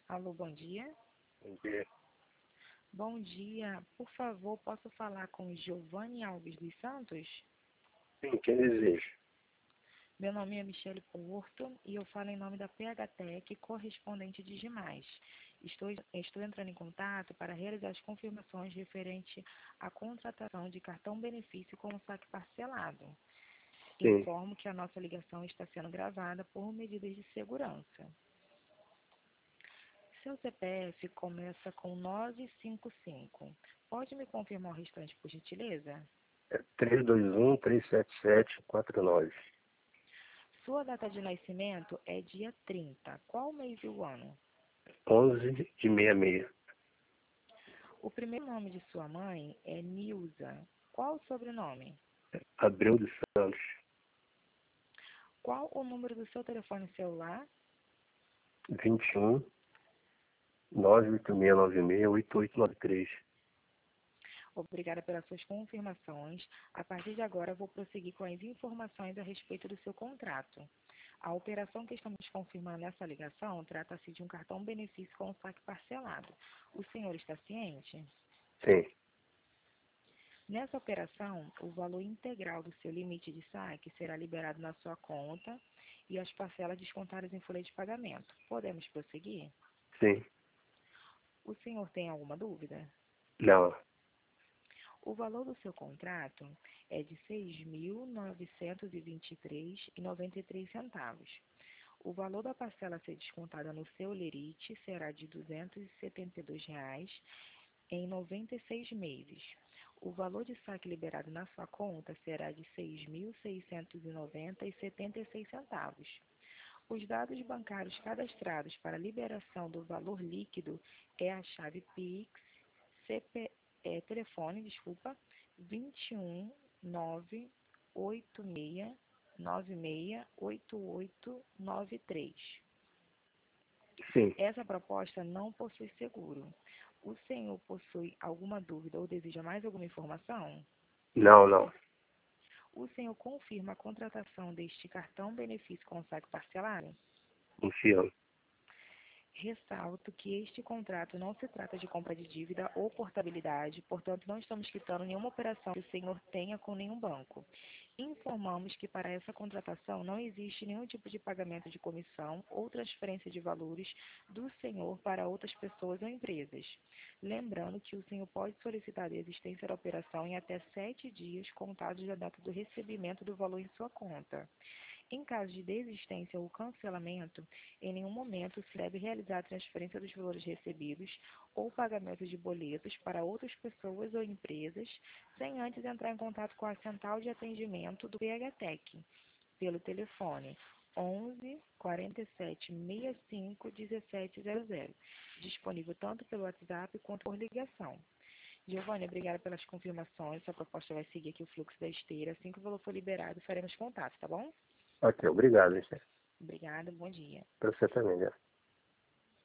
Alô, bom dia. Bom dia. Bom dia. Por favor, posso falar com Giovanni Alves dos Santos? Sim, quem deseja? Meu nome é Michele Porto e eu falo em nome da PHTEC, correspondente de Gimais. Estou entrando em contato para realizar as confirmações referente à contratação de cartão benefício com saque parcelado. Sim. Informo que a nossa ligação está sendo gravada por medidas de segurança. Seu CPF começa com 955. Pode me confirmar o restante, por gentileza? É 321-377-49. Sua data de nascimento é dia 30. Qual mês e o ano? 11 de 66. O primeiro nome de sua mãe é Nilza. Qual o sobrenome? Abreu dos Santos. Qual o número do seu telefone celular? 21 98696-8893. Obrigada pelas suas confirmações. A partir de agora, vou prosseguir com as informações a respeito do seu contrato. A operação que estamos confirmando nessa ligação trata-se de um cartão benefício com saque parcelado. O senhor está ciente? Sim. Nessa operação, o valor integral do seu limite de saque será liberado na sua conta e as parcelas descontadas em folha de pagamento. Podemos prosseguir? Sim. O senhor tem alguma dúvida? Não. O valor do seu contrato é de R$ 6.923,93. O valor da parcela a ser descontada no seu lerite será de R$ 272,00 em 96 meses. O valor de saque liberado na sua conta será de R$ 6.690,76. Os dados bancários cadastrados para liberação do valor líquido é a chave Pix, telefone, 21 986 968893. Sim. Essa proposta não possui seguro. O senhor possui alguma dúvida ou deseja mais alguma informação? Não. O senhor confirma a contratação deste cartão benefício com saque parcelado? Confirmo. Ressalto que este contrato não se trata de compra de dívida ou portabilidade, portanto, não estamos quitando nenhuma operação que o senhor tenha com nenhum banco. Informamos que para essa contratação não existe nenhum tipo de pagamento de comissão ou transferência de valores do senhor para outras pessoas ou empresas. Lembrando que o senhor pode solicitar a desistência da operação em até 7 dias contados da data do recebimento do valor em sua conta. Em caso de desistência ou cancelamento, em nenhum momento se deve realizar a transferência dos valores recebidos ou pagamento de boletos para outras pessoas ou empresas, sem antes entrar em contato com a central de atendimento do PHTEC, pelo telefone 11 47 65 1700, disponível tanto pelo WhatsApp quanto por ligação. Giovanni, obrigada pelas confirmações. Sua proposta vai seguir aqui o fluxo da esteira. Assim que o valor for liberado, faremos contato, tá bom? Ok, obrigado, gente. Obrigada, bom dia. Para você também, né?